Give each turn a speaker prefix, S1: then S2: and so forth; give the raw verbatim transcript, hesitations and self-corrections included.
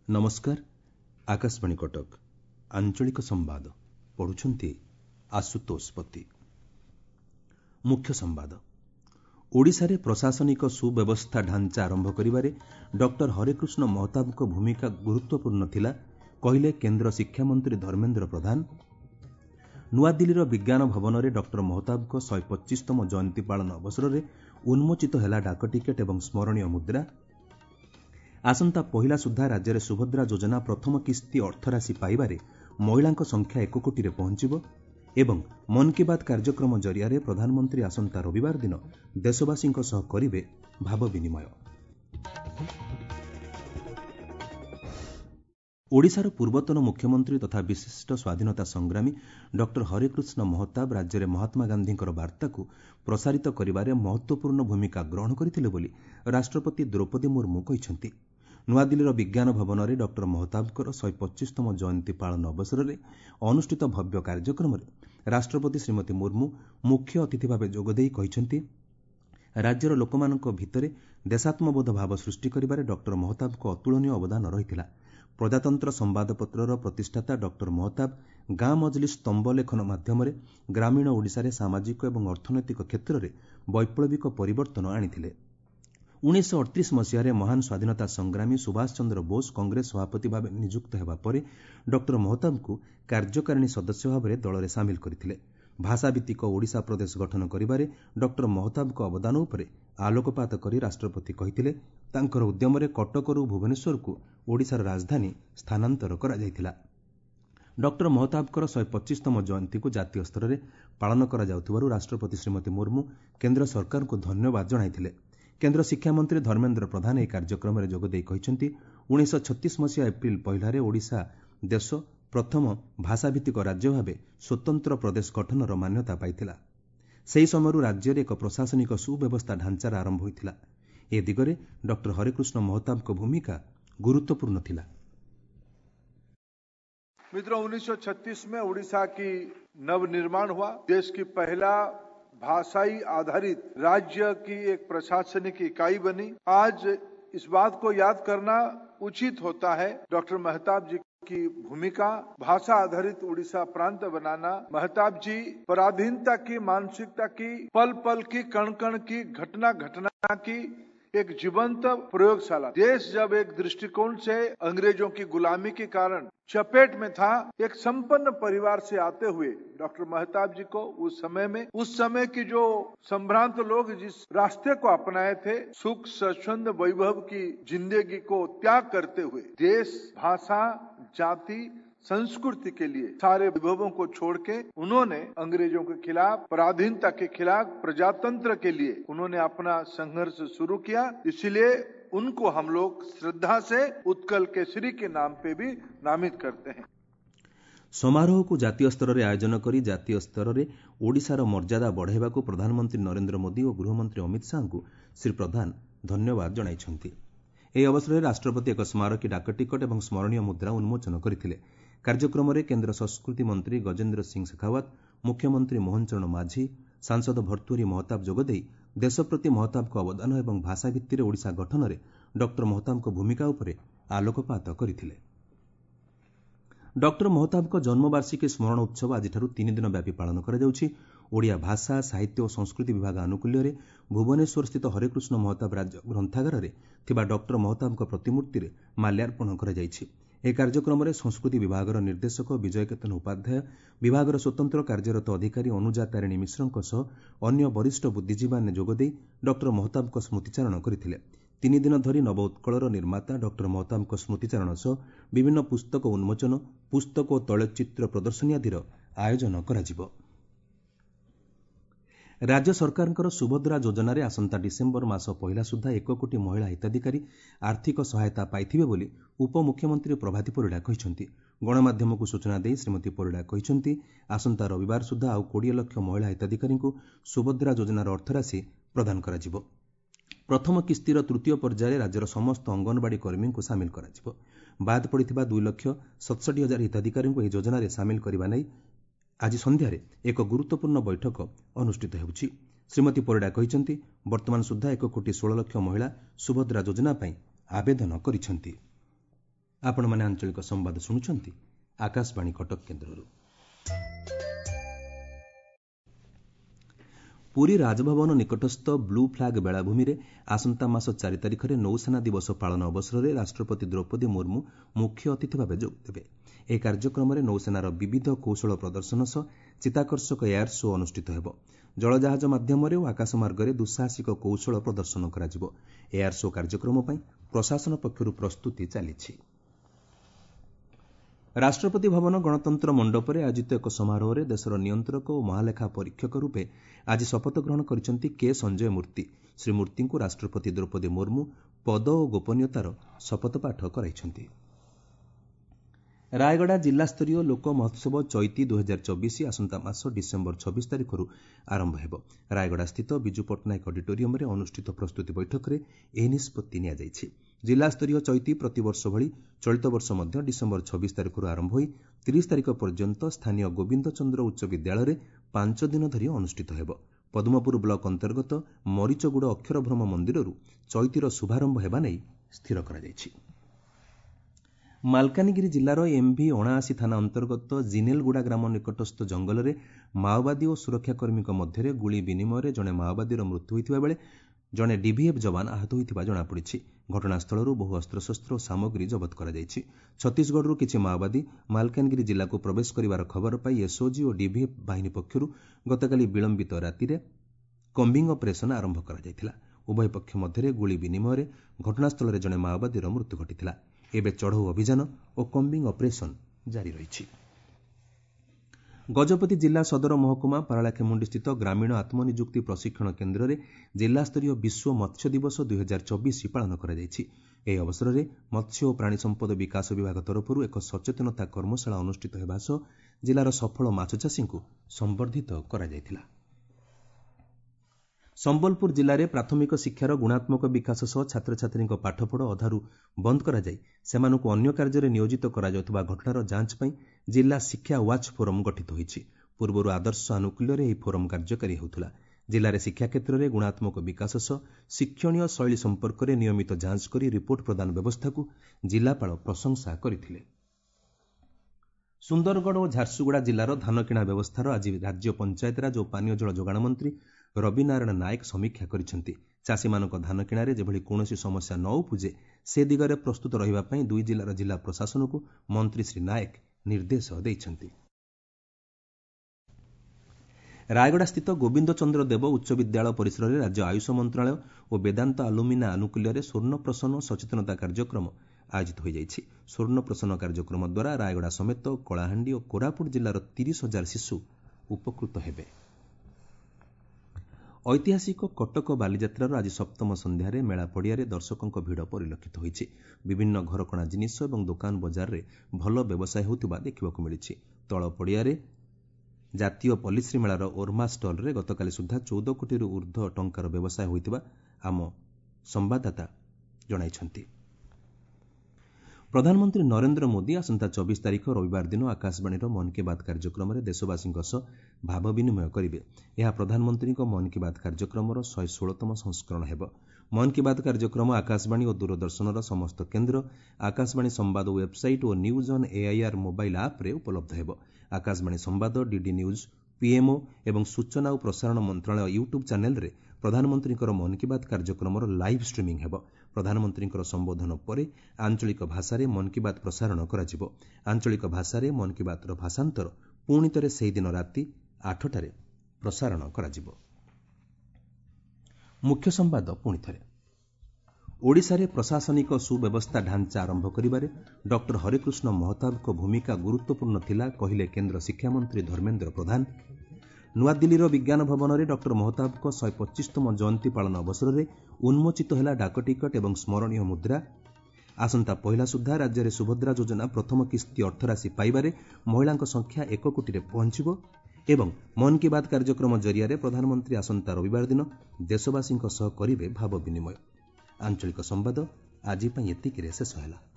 S1: नमस्कार आकाशवाणी कटक आंचलिक संवाद पढ़ुछंती आशुतोष पति। मुख्य संवाद ओडिशा रे प्रशासनिक सुव्यवस्था ढांचा आरंभ करिबारे डॉक्टर हरेकृष्ण महताबको भूमिका गुरुत्वपूर्ण थिला कहिले केंद्र शिक्षा मंत्री धर्मेंद्र प्रधान। नुआदिल्लीर विज्ञान भवन में डॉक्टर महताबको शहे पच्चीसतम जयंती पालन अवसर में उन्मोचित है डाक टिकेट और स्मरणीय मुद्रा। आसंता पहिला सुधा राज्य में सुभद्रा योजना प्रथम किस्ती अर्थराशि पाइबारे महिलांक संख्या एक कोटी रे पहुंचिबो एवं मन की बात कार्यक्रम जरिया प्रधानमंत्री आसंता रविवार दिन देशवासींक सह करिवे भाव विनिमय। ओडिशार पूर्वतन मुख्यमंत्री तथा विशिष्ट स्वाधीनता संग्रामी डॉक्टर हरेकृष्ण महताब राज्य में महात्मा गांधी वार्ता को प्रसारित करिबारे महत्वपूर्ण भूमिका ग्रहण करथिले बोली राष्ट्रपति द्रौपदी मुर्मू कहिसंती। नुआदिल्लीर विज्ञान भवन में डॉक्टर महताबकर शहे पच्चीसतम जयंती पालन अवसर में अनुष्ठित भव्य कार्यक्रम में राष्ट्रपति श्रीमती मुर्मू मुख्य अतिथि भाव जोगदेई कहिसंती राज्यर लोकमानक भितरे देशात्मबोध भाव सृष्टि करिबारे डॉक्टर महताबको अतुलनीय अवदान रहिथिला। प्रजातंत्र संवादपत्रर प्रतिष्ठाता डॉक्टर महताब गाँ मजलिस स्तंभ लेखन माध्यम ग्रामीण ओडिशा रे सामाजिक और अर्थनैतिक क्षेत्र में वैप्लविक परिवर्तन आनिथिले। उन्नीस अड़तीस मसीह महान स्वाधीनता संग्रामी सुभाष चंद्र बोस कांग्रेस सभापति भाव नियुक्त हेबा परे डॉक्टर महताब को कार्यकारिणी सदस्य भाव दल में सामिल करथिले। भाषाभित्तिक ओडिशा प्रदेश गठन करिबारे डॉक्टर महताब को अवदान उपरे आलोकपात करी राष्ट्रपति कहिथिले तांकर उद्यम कटकरू भुवनेश्वर को ओडिशार राजधानी स्थानांतर करा जायथिला। डॉक्टर महताबकर शहे पच्चीसतम जयंती को जातीय स्तर में पालन करा जाउथिबारु राष्ट्रपति श्रीमती मुर्मू केंद्र सरकार को धन्यवाद जणाइथिले। केंद्र शिक्षा मंत्री धर्मेंद्र प्रधान यह कार्यक्रम में जोगदेई कहिसंती उन्नीस छत्तीस मसीहा एप्रिल पहलारे ओडिशा देश प्रथम भाषाभित्तिक राज्य भाव स्वतंत्र प्रदेश गठनर मान्यता पाइथिला। सेही समयरु राज्य में एक प्रशासनिक सुव्यवस्था ढांचार आरंभ होइथिला। ए दिगरे डॉक्टर हरेकृष्ण महताब को भूमिका गुरुत्वपूर्ण थिला।
S2: मित्रों, उन्नीस सौ छत्तीस में उड़ीसा की नवनिर्माण हुआ। देश की पहला भाषाई आधारित राज्य की एक प्रशासनिक इकाई बनी। आज इस बात को याद करना उचित होता है डॉक्टर महताब जी की भूमिका भाषा आधारित उड़ीसा प्रांत बनाना। महताब जी पराधीनता की मानसिकता की पल पल की कण कण की घटना घटना की एक जीवंत प्रयोगशाला। देश जब एक दृष्टिकोण से अंग्रेजों की गुलामी के कारण चपेट में था, एक संपन्न परिवार से आते हुए डॉक्टर महताब जी को उस समय में उस समय की जो संभ्रांत लोग जिस रास्ते को अपनाए थे, सुख स्वच्छंद वैभव की जिंदगी को त्याग करते हुए देश, भाषा, जाति, संस्कृति के लिए सारे विभवों को छोड़ के उन्होंने अंग्रेजों के खिलाफ, पराधीनता के खिलाफ, प्रजातंत्र के लिए उन्होंने अपना संघर्ष शुरू किया। इसलिए उनको हम लोग श्रद्धा से उत्कल केसरी के नाम पे भी नामित करते हैं।
S1: समारोह को जातीय स्तर में आयोजन करी जातीय स्तर में ओडिशार मर्यादा बढ़ाइबा को प्रधानमंत्री नरेंद्र मोदी और गृहमंत्री अमित शाह को श्री प्रधान धन्यवाद जणाइछंती। ଏହି ଅବସରରେ ରାଷ୍ଟ୍ରପତି ଏକ ସ୍ମାରକୀ ଡାକ ଟିକଟ ଏବଂ ସ୍ମରଣୀୟ ମୁଦ୍ରା ଉନ୍ମୋଚନ କରିଥିଲେ। କାର୍ଯ୍ୟକ୍ରମରେ କେନ୍ଦ୍ର ସଂସ୍କୃତି ମନ୍ତ୍ରୀ ଗଜେନ୍ଦ୍ର ସିଂ ଶେଖାୱତ, ମୁଖ୍ୟମନ୍ତ୍ରୀ ମୋହନ ଚରଣ ମାଝୀ, ସାଂସଦ ଭର୍ତ୍ତୃହରି ମହତାବ ଯୋଗଦେଇ ଦେଶ ପ୍ରତି ମହତାବଙ୍କ ଅବଦାନ ଏବଂ ଭାଷା ଭିତ୍ତିରେ ଓଡ଼ିଶା ଗଠନରେ ଡକ୍ଟର ମହତାବଙ୍କ ଭୂମିକା ଉପରେ ଆଲୋକପାତ କରିଥିଲେ। ଡକ୍ଟର ମହତାବଙ୍କ ଜନ୍ମବାର୍ଷିକୀ ସ୍ମରଣ ଉତ୍ସବ ଆଜିଠାରୁ ତିନି ଦିନ ବ୍ୟାପୀ ପାଳନ କରାଯାଉଛି। ଓଡ଼ିଆ ଭାଷା, ସାହିତ୍ୟ ଓ ସଂସ୍କୃତି ବିଭାଗ ଆନୁକୂଲ୍ୟରେ ଭୁବନେଶ୍ୱର ସ୍ଥିତ ହରେକୃଷ୍ଣ ମହତାବ ରାଜ୍ୟ ଗ୍ରନ୍ଥାଗାରରେ ଥିବା ଡକ୍ଟର ମହତାବଙ୍କ ପ୍ରତିମୂର୍ତ୍ତିରେ ମାଲ୍ୟାର୍ପଣ କରାଯାଇଛି। ଏହି କାର୍ଯ୍ୟକ୍ରମରେ ସଂସ୍କୃତି ବିଭାଗର ନିର୍ଦ୍ଦେଶକ ବିଜୟ କେତନ ଉପାଧ୍ୟାୟ, ବିଭାଗର ସ୍ୱତନ୍ତ୍ର କାର୍ଯ୍ୟରତ ଅଧିକାରୀ ଅନୁଜା ତାରିଣୀ ମିଶ୍ରଙ୍କ ସହ ଅନ୍ୟ ବରିଷ୍ଠ ବୁଦ୍ଧିଜୀବୀମାନେ ଯୋଗଦେଇ ଡକ୍ଟର ମହତାବଙ୍କ ସ୍ମୃତିଚାରଣ କରିଥିଲେ। ତିନି ଦିନ ଧରି ନବ ଉତ୍କଳର ନିର୍ମାତା ଡକ୍ଟର ମହତାବଙ୍କ ସ୍ମୃତିଚାରଣ ସହ ବିଭିନ୍ନ ପୁସ୍ତକ ଉନ୍ମୋଚନ, ପୁସ୍ତକ ଓ ତୈଳଚିତ୍ର ପ୍ରଦର୍ଶନୀ ଆଦିର ଆୟୋଜନ କରାଯିବ। राज्य सरकारଙ୍କର सुभद्रा योजनाରେ आसंता डिसेम्बर मास पहिला सुधा एक कोटी महिला हिताधिकारी आर्थिक सहायता पाइथिबे बोली उपमुख्यमंत्री प्रभाती परिडा कहिसंती। गणमाध्यमକୁ सूचना देई श्रीमती परिडा कहिसंती आसंता रविवार सुधा आउ बीस लाख महिला हिताधिकारी सुभद्रा योजनार अर्थराशि प्रदान कराजिब। प्रथम किस्तीर तृतीय पर्यायर राज्यर समस्त अंगनवाड़ी कर्मी को सामिल कराजिब। बाद पड़िथिबा दुई लाख सतसठी हजार हिताधिकारी ଏହି योजनाରେ सामिल କରିବା नै आज सन्ध्यारे एक गुरुत्वपूर्ण बैठक अनुष्ठित होउछि। श्रीमती परिडा कहिसंती वर्तमान सुधा एक कोटी सोलह लाख महिला सुभद्रा योजना पई आवेदन करिसंती। ଆପଣମାନେ ଆଞ୍ଚଳିକ ସମ୍ବାଦ ଶୁଣୁଛନ୍ତି ଆକାଶବାଣୀ କଟକ କେନ୍ଦ୍ରରୁ। ପୁରୀ ରାଜଭବନ ନିକଟସ୍ଥ ବ୍ଲୁ ଫ୍ଲାଗ୍ ବେଳାଭୂମିରେ ଆସନ୍ତା ମାସ ଚାରି ତାରିଖରେ ନୌସେନା ଦିବସ ପାଳନ ଅବସରରେ ରାଷ୍ଟ୍ରପତି ଦ୍ରୌପଦୀ ମୁର୍ମୁ ମୁଖ୍ୟ ଅତିଥି ଭାବେ ଯୋଗଦେବେ। ଏହି କାର୍ଯ୍ୟକ୍ରମରେ ନୌସେନାର ବିବିଧ କୌଶଳ ପ୍ରଦର୍ଶନ ସହ ଚିତ୍ତାକର୍ଷକ ଏୟାର ଶୋ ଅନୁଷ୍ଠିତ ହେବ। ଜଳଜାହାଜ ମାଧ୍ୟମରେ ଓ ଆକାଶମାର୍ଗରେ ଦୁଃସାହସିକ କୌଶଳ ପ୍ରଦର୍ଶନ କରାଯିବ। ଏୟାର ଶୋ କାର୍ଯ୍ୟକ୍ରମ ପାଇଁ ପ୍ରଶାସନ ପକ୍ଷରୁ ପ୍ରସ୍ତୁତି ଚାଲିଛି। ରାଷ୍ଟ୍ରପତି ଭବନ ଗଣତନ୍ତ୍ର ମଣ୍ଡପରେ ଆୟୋଜିତ ଏକ ସମାରୋହରେ ଦେଶର ନିୟନ୍ତ୍ରକ ଓ ମହାଲେଖା ପରୀକ୍ଷକ ରୂପେ ଆଜି ଶପଥ ଗ୍ରହଣ କରିଛନ୍ତି କେ ସଞ୍ଜୟ ମୂର୍ତ୍ତି। ଶ୍ରୀ ମୂର୍ତ୍ତିଙ୍କୁ ରାଷ୍ଟ୍ରପତି ଦ୍ରୌପଦୀ ମୁର୍ମୁ ପଦ ଓ ଗୋପନୀୟତାର ଶପଥପାଠ କରାଇଛନ୍ତି। ରାୟଗଡ଼ା ଜିଲ୍ଲାସ୍ତରୀୟ ଲୋକ ମହୋତ୍ସବ ଚଇତି ଦୁଇ ହଜାର ଚବିଶ ଆସନ୍ତା ମାସ ଡିସେମ୍ବର ଛବିଶ ତାରିଖରୁ ଆରମ୍ଭ ହେବ। ରାୟଗଡ଼ାସ୍ଥିତ ବିଜୁ ପଟ୍ଟନାୟକ ଅଡିଟୋରିୟମରେ ଅନୁଷ୍ଠିତ ପ୍ରସ୍ତୁତି ବୈଠକରେ ଏହି ନିଷ୍ପତ୍ତି ନିଆଯାଇଛି। ଜିଲ୍ଲାସ୍ତରୀୟ ଚଇତି ପ୍ରତିବର୍ଷ ଭଳି ଚଳିତ ବର୍ଷ ମଧ୍ୟ ଡିସେମ୍ବର ଛବିଶ ତାରିଖରୁ ଆରମ୍ଭ ହୋଇ ତିରିଶ ତାରିଖ ପର୍ଯ୍ୟନ୍ତ ସ୍ଥାନୀୟ ଗୋବିନ୍ଦ ଚନ୍ଦ୍ର ଉଚ୍ଚ ବିଦ୍ୟାଳୟରେ ପାଞ୍ଚ ଦିନ ଧରି ଅନୁଷ୍ଠିତ ହେବ। ପଦ୍ମପୁର ବ୍ଲକ ଅନ୍ତର୍ଗତ ମରିଚଗୁଡ଼ ଅକ୍ଷରଭ୍ରମ ମନ୍ଦିରରୁ ଚଇତିର ଶୁଭାରମ୍ଭ ହେବା ନେଇ ସ୍ଥିର କରାଯାଇଛି। ମାଲକାନଗିରି ଜିଲ୍ଲାର ଏମ୍ଭି ଅଣାଅଶୀ ଥାନା ଅନ୍ତର୍ଗତ ଜିନେଲଗୁଡ଼ା ଗ୍ରାମ ନିକଟସ୍ଥ ଜଙ୍ଗଲରେ ମାଓବାଦୀ ଓ ସୁରକ୍ଷାକର୍ମୀଙ୍କ ମଧ୍ୟରେ ଗୁଳି ବିନିମୟରେ ଜଣେ ମାଓବାଦୀର ମୃତ୍ୟୁ ହୋଇଥିବା ବେଳେ ଜଣେ ଡିଭିଏଫ୍ ଯବାନ ଆହତ ହୋଇଥିବା ଜଣାପଡ଼ିଛି। ଘଟଣାସ୍ଥଳରୁ ବହୁ ଅସ୍ତ୍ରଶସ୍ତ୍ର ଓ ସାମଗ୍ରୀ ଜବତ କରାଯାଇଛି। ଛତିଶଗଡ଼ରୁ କିଛି ମାଓବାଦୀ ମାଲକାନଗିରି ଜିଲ୍ଲାକୁ ପ୍ରବେଶ କରିବାର ଖବର ପାଇ ଏସ୍ଓଜି ଓ ଡିଭିଏଫ୍ ବାହିନୀ ପକ୍ଷରୁ ଗତକାଲି ବିଳମ୍ବିତ ରାତିରେ କମ୍ବିଂ ଅପରେସନ୍ ଆରମ୍ଭ କରାଯାଇଥିଲା। ଉଭୟ ପକ୍ଷ ମଧ୍ୟରେ ଗୁଳି ବିନିମୟରେ ଘଟଣାସ୍ଥଳରେ ଜଣେ ମାଓବାଦୀର ମୃତ୍ୟୁ ଘଟିଥିଲା। ଏବେ ଚଢ଼ଉ ଅଭିଯାନ ଓ କମ୍ବିଂ ଅପରେସନ୍ ଜାରି ରହିଛି। ଗଜପତି ଜିଲ୍ଲା ସଦର ମହକୁମା ପାରଳାଖେମୁଣ୍ଡିସ୍ଥିତ ଗ୍ରାମୀଣ ଆତ୍ମନିଯୁକ୍ତି ପ୍ରଶିକ୍ଷଣ କେନ୍ଦ୍ରରେ ଜିଲ୍ଲାସ୍ତରୀୟ ବିଶ୍ୱ ମତ୍ସ୍ୟ ଦିବସ ଦୁଇ ହଜାର ଚବିଶ ପାଳନ କରାଯାଇଛି। ଏହି ଅବସରରେ ମତ୍ସ୍ୟ ଓ ପ୍ରାଣୀ ସମ୍ପଦ ବିକାଶ ବିଭାଗ ତରଫରୁ ଏକ ସଚେତନତା କର୍ମଶାଳା ଅନୁଷ୍ଠିତ ହେବା ସହ ଜିଲ୍ଲାର ସଫଳ ମାଛଚାଷୀଙ୍କୁ ସମ୍ବର୍ଦ୍ଧିତ କରାଯାଇଥିଲା। ସମ୍ବଲପୁର ଜିଲ୍ଲାରେ ପ୍ରାଥମିକ ଶିକ୍ଷାର ଗୁଣାତ୍ମକ ବିକାଶ ସହ ଛାତ୍ରଛାତ୍ରୀଙ୍କ ପାଠପଢ଼ା ଅଧାରୁ ବନ୍ଦ କରାଯାଇ ସେମାନଙ୍କୁ ଅନ୍ୟ କାର୍ଯ୍ୟରେ ନିୟୋଜିତ କରାଯାଉଥିବା ଘଟଣାର ଯାଞ୍ଚ ପାଇଁ ଜିଲ୍ଲା ଶିକ୍ଷା ୱାଚ୍ ଫୋରମ୍ ଗଠିତ ହୋଇଛି। ପୂର୍ବରୁ ଆଦର୍ଶ ଆନୁକୂଲ୍ୟରେ ଏହି ଫୋରମ୍ କାର୍ଯ୍ୟକାରୀ ହେଉଥିଲା। ଜିଲ୍ଲାରେ ଶିକ୍ଷା କ୍ଷେତ୍ରରେ ଗୁଣାତ୍ମକ ବିକାଶ ସହ ଶିକ୍ଷଣୀୟ ଶୈଳୀ ସମ୍ପର୍କରେ ନିୟମିତ ଯାଞ୍ଚ କରି ରିପୋର୍ଟ ପ୍ରଦାନ ବ୍ୟବସ୍ଥାକୁ ଜିଲ୍ଲାପାଳ ପ୍ରଶଂସା କରିଥିଲେ। ସୁନ୍ଦରଗଡ଼ ଓ ଝାରସୁଗୁଡ଼ା ଜିଲ୍ଲାର ଧାନକିଣା ବ୍ୟବସ୍ଥାର ଆଜି ରାଜ୍ୟ ପଞ୍ଚାୟତିରାଜ ଓ ପାନୀୟ ଜଳ ଯୋଗାଣ ମନ୍ତ୍ରୀ ରବି ନାରାୟଣ ନାୟକ ସମୀକ୍ଷା କରିଛନ୍ତି। ଚାଷୀମାନଙ୍କ ଧାନ କିଣାରେ ଯେଭଳି କୌଣସି ସମସ୍ୟା ନ ଉପୁଜେ ସେ ଦିଗରେ ପ୍ରସ୍ତୁତ ରହିବା ପାଇଁ ଦୁଇ ଜିଲ୍ଲାର ଜିଲ୍ଲା ପ୍ରଶାସନକୁ ମନ୍ତ୍ରୀ ଶ୍ରୀ ନାୟକ ନିର୍ଦ୍ଦେଶ ଦେଇଛନ୍ତି। ରାୟଗଡ଼ାସ୍ଥିତ ଗୋବିନ୍ଦ ଚନ୍ଦ୍ର ଦେବ ଉଚ୍ଚ ବିଦ୍ୟାଳୟ ପରିସରରେ ରାଜ୍ୟ ଆୟୁଷ ମନ୍ତ୍ରଣାଳୟ ଓ ବେଦାନ୍ତ ଆଲୁମିନା ଆନୁକୂଲ୍ୟରେ ସ୍ୱର୍ଣ୍ଣପ୍ରସନ୍ନ ସଚେତନତା କାର୍ଯ୍ୟକ୍ରମ ଆୟୋଜିତ ହୋଇଯାଇଛି। ସ୍ୱର୍ଣ୍ଣପ୍ରସନ୍ନ କାର୍ଯ୍ୟକ୍ରମ ଦ୍ୱାରା ରାୟଗଡ଼ା ସମେତ କଳାହାଣ୍ଡି ଓ କୋରାପୁଟ ଜିଲ୍ଲାର ତିରିଶ ହଜାର ଶିଶୁ ଉପକୃତ ହେବେ। ଐତିହାସିକ କଟକ ବାଲିଯାତ୍ରାର ଆଜି ସପ୍ତମ ସନ୍ଧ୍ୟାରେ ମେଳା ପଡ଼ିଆରେ ଦର୍ଶକଙ୍କ ଭିଡ଼ ପରିଲକ୍ଷିତ ହୋଇଛି। ବିଭିନ୍ନ ଘରକଣା ଜିନିଷ ଏବଂ ଦୋକାନ ବଜାରରେ ଭଲ ବ୍ୟବସାୟ ହେଉଥିବା ଦେଖିବାକୁ ମିଳିଛି। ତଳ ପଡ଼ିଆରେ ଜାତୀୟ ପଲ୍ଲିଶ୍ରୀ ମେଳାର ଓର୍ମା ଷ୍ଟଲ୍ରେ ଗତକାଲି ସୁଦ୍ଧା ଚଉଦ କୋଟିରୁ ଉର୍ଦ୍ଧ୍ୱ ଟଙ୍କାର ବ୍ୟବସାୟ ହୋଇଥିବା ଆମ ସମ୍ଭାଦଦାତା ଜଣାଇଛନ୍ତି। ପ୍ରଧାନମନ୍ତ୍ରୀ ନରେନ୍ଦ୍ର ମୋଦି ଆସନ୍ତା ଚବିଶ ତାରିଖ ରବିବାର ଦିନ ଆକାଶବାଣୀର ମନ୍ କୀ ବାତ୍ କାର୍ଯ୍ୟକ୍ରମରେ ଦେଶବାସୀଙ୍କ ସହ ଭାବ ବିନିମୟ କରିବେ। ଏହା ପ୍ରଧାନମନ୍ତ୍ରୀଙ୍କ ମନ୍ କୀ ବାତ୍ କାର୍ଯ୍ୟକ୍ରମର ଶହେ ଷୋହଳତମ ସଂସ୍କରଣ ହେବ। ମନ୍ କୀ ବାତ୍ କାର୍ଯ୍ୟକ୍ରମ ଆକାଶବାଣୀ ଓ ଦୂରଦର୍ଶନର ସମସ୍ତ କେନ୍ଦ୍ର, ଆକାଶବାଣୀ ସମ୍ବାଦ ୱେବ୍ସାଇଟ୍ ଓ ନ୍ୟୁଜ୍ ଅନ୍ ଏଆଇଆର୍ ମୋବାଇଲ୍ ଆପ୍ରେ ଉପଲବ୍ଧ ହେବ। ଆକାଶବାଣୀ ସମ୍ବାଦ, ଡିଡି ନ୍ୟୁଜ୍, ପିଏମ୍ଓ ଏବଂ ସୂଚନା ଓ ପ୍ରସାରଣ ମନ୍ତ୍ରଣାଳୟ ୟୁଟ୍ୟୁବ୍ ଚ୍ୟାନେଲ୍ରେ ପ୍ରଧାନମନ୍ତ୍ରୀଙ୍କର ମନ୍ କୀ ବାତ୍ କାର୍ଯ୍ୟକ୍ରମର ଲାଇଭ୍ ଷ୍ଟ୍ରିମିଂ ହେବ। ପ୍ରଧାନମନ୍ତ୍ରୀଙ୍କର ସମ୍ବୋଧନ ପରେ ଆଞ୍ଚଳିକ ଭାଷାରେ ମନ୍ କୀ ବାତ୍ ପ୍ରସାରଣ କରାଯିବ। ଆଞ୍ଚଳିକ ଭାଷାରେ ମନ୍ କୀ ବାତ୍ର ଭାଷାନ୍ତର ପୁଣି ଥରେ ସେହିଦିନ ରାତି ଆଠଟାରେ ପ୍ରସାରଣ କରାଯିବ। ମୁଖ୍ୟ ସମ୍ବାଦ ପୁଣିଥରେ। ଓଡ଼ିଶାରେ ପ୍ରଶାସନିକ ସୁବ୍ୟବସ୍ଥା ଢାଞ୍ଚା ଆରମ୍ଭ କରିବାରେ ଡକ୍ଟର ହରେକୃଷ୍ଣ ମହତାବଙ୍କ ଭୂମିକା ଗୁରୁତ୍ୱପୂର୍ଣ୍ଣ ଥିଲା କହିଲେ କେନ୍ଦ୍ର ଶିକ୍ଷାମନ୍ତ୍ରୀ ଧର୍ମେନ୍ଦ୍ର ପ୍ରଧାନ। ନୂଆଦିଲ୍ଲୀର ବିଜ୍ଞାନ ଭବନରେ ଡକ୍ଟର ମହତାବଙ୍କ ଶହେ ପଚିଶତମ ଜୟନ୍ତୀ ପାଳନ ଅବସରରେ ଉନ୍ମୋଚିତ ହେଲା ଡାକଟିକଟ ଏବଂ ସ୍ମରଣୀୟ ମୁଦ୍ରା। ଆସନ୍ତା ପହିଲା ସୁଦ୍ଧା ରାଜ୍ୟରେ ସୁଭଦ୍ରା ଯୋଜନା ପ୍ରଥମ କିସ୍ତି ଅର୍ଥରାଶି ପାଇବାରେ ମହିଳାଙ୍କ ସଂଖ୍ୟା ଏକ କୋଟିରେ ପହଞ୍ଚିବ ଏବଂ ମନ୍ କୀ ବାତ୍ କାର୍ଯ୍ୟକ୍ରମ ଜରିଆରେ ପ୍ରଧାନମନ୍ତ୍ରୀ ଆସନ୍ତା ରବିବାର ଦିନ ଦେଶବାସୀଙ୍କ ସହ କରିବେ ଭାବ ବିନିମୟ। ଆଞ୍ଚଳିକ ସମ୍ବାଦ ଆଜି ପାଇଁ ଏତିକିରେ ଶେଷ ହେଲା।